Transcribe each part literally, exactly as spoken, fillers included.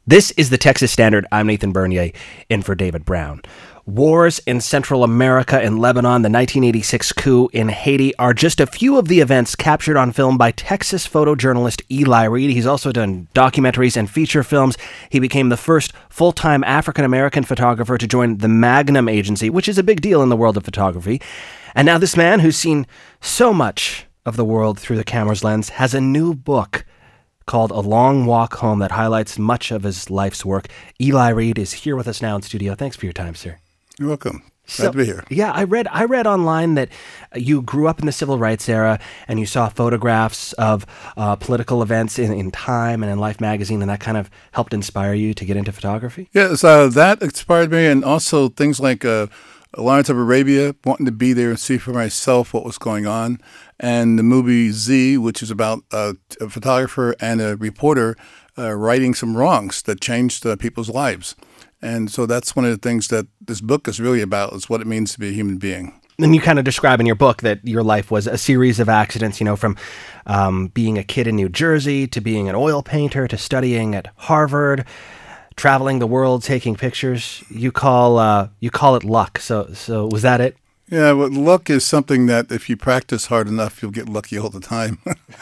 This is the Texas Standard. I'm Nathan Bernier, in for David Brown. Wars in Central America and Lebanon, the nineteen eighty-six coup in Haiti are just a few of the events captured on film by Texas photojournalist Eli Reed. He's also done documentaries and feature films. He became the first full-time African-American photographer to join the Magnum Agency, which is a big deal in the world of photography. And now this man, who's seen so much of the world through the camera's lens, has a new book called A Long Walk Home that highlights much of his life's work. Eli Reed is here with us now in studio. Thanks for your time, sir. You're welcome. Glad So, to be here. Yeah, I read I read online that you grew up in the civil rights era and you saw photographs of uh, political events in, in Time and in Life magazine, and that kind of helped inspire you to get into photography? Yeah, so that inspired me, and also things like uh, Lawrence of Arabia, wanting to be there and see for myself what was going on, and the movie Z, which is about uh, a photographer and a reporter uh, righting some wrongs that changed uh, people's lives. And so that's one of the things that this book is really about, is what it means to be a human being. And you kind of describe in your book that your life was a series of accidents, you know, from um, being a kid in New Jersey to being an oil painter to studying at Harvard, traveling the world, taking pictures. You call uh, you call it luck. So so was that it? Yeah, well, luck is something that if you practice hard enough, you'll get lucky all the time.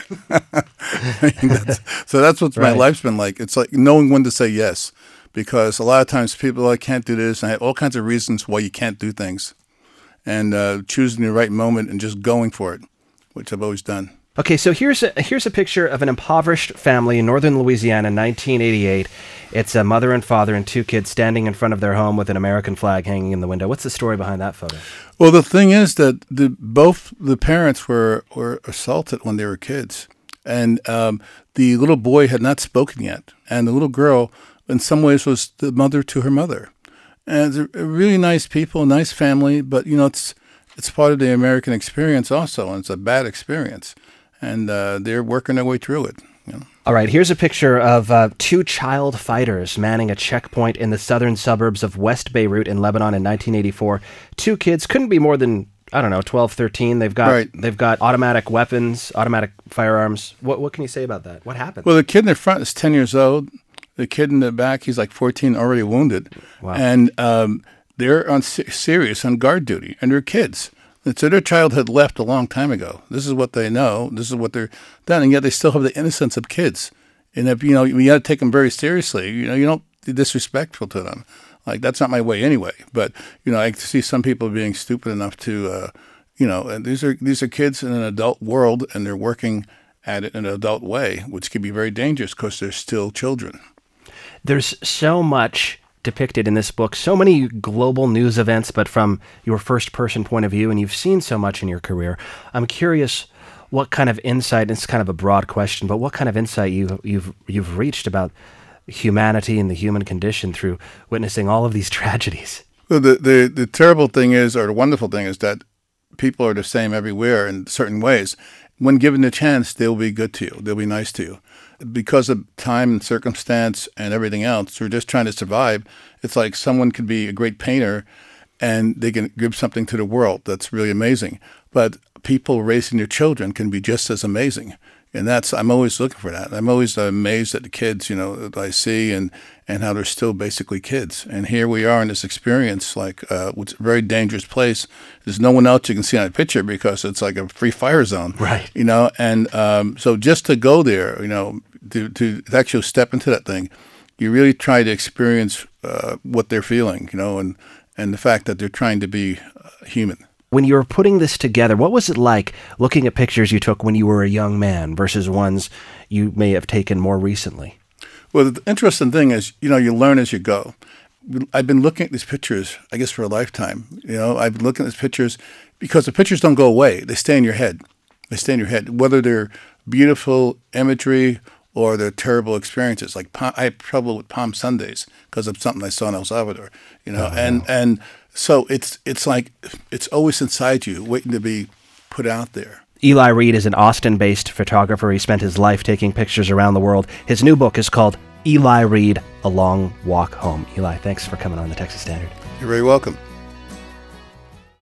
I mean, that's, so that's what Right. my life's been like. It's like knowing when to say yes. Because a lot of times people, I can't do this, and I have all kinds of reasons why you can't do things. And uh, choosing the right moment and just going for it, which I've always done. Okay, so here's a, here's a picture of an impoverished family in northern Louisiana in nineteen eighty-eight. It's a mother and father and two kids standing in front of their home with an American flag hanging in the window. What's the story behind that photo? Well, the thing is that the, both the parents were, were assaulted when they were kids. And um, the little boy had not spoken yet. And the little girl, in some ways, was the mother to her mother. And they're really nice people, nice family, but, you know, it's it's part of the American experience also, and it's a bad experience. And uh, they're working their way through it, you know. All right, here's a picture of uh, two child fighters manning a checkpoint in the southern suburbs of West Beirut in Lebanon in nineteen eighty-four. Two kids, couldn't be more than, I don't know, twelve, thirteen. They've got Right. they've got automatic weapons, automatic firearms. What what can you say about that? What happened? Well, the kid in the front is ten years old. The kid in the back, he's like fourteen, already wounded. Wow. And um, they're on se- serious, on guard duty, and they're kids. And so their child had left a long time ago. This is what they know. This is what they're done, and yet they still have the innocence of kids. And if, you know, you got to take them very seriously. You know, you don't be disrespectful to them. Like, that's not my way anyway. But, you know, I see some people being stupid enough to, uh, you know, and these are these are kids in an adult world, and they're working at it in an adult way, which can be very dangerous because they're still children. There's so much depicted in this book, so many global news events, but from your first-person point of view, and you've seen so much in your career. I'm curious what kind of insight, it's kind of a broad question, but what kind of insight you, you've you've reached about humanity and the human condition through witnessing all of these tragedies? Well, the, the, the terrible thing is, or the wonderful thing is, that people are the same everywhere in certain ways. When given the chance, they'll be good to you. They'll be nice to you. Because of time and circumstance and everything else, we're just trying to survive. It's like someone could be a great painter and they can give something to the world that's really amazing. But people raising their children can be just as amazing. And that's, I'm always looking for that. I'm always amazed at the kids, you know, that I see and, and how they're still basically kids. And here we are in this experience, like, uh, it's a very dangerous place. There's no one else you can see on a picture because it's like a free fire zone. Right. You know, and um, so just to go there, you know, to, to actually step into that thing, you really try to experience uh, what they're feeling, you know, and, and the fact that they're trying to be uh, human. When you were putting this together, what was it like looking at pictures you took when you were a young man versus ones you may have taken more recently? Well, the interesting thing is, you know, you learn as you go. I've been looking at these pictures, I guess, for a lifetime. You know, I've been looking at these pictures because the pictures don't go away. They stay in your head. They stay in your head, whether they're beautiful imagery or they're terrible experiences. Like I have trouble with Palm Sundays because of something I saw in El Salvador. You know, oh, and wow. and so it's it's like it's always inside you, waiting to be put out there. Eli Reed is an Austin-based photographer. He spent his life taking pictures around the world. His new book is called Eli Reed, A Long Walk Home. Eli, thanks for coming on the Texas Standard. You're very welcome.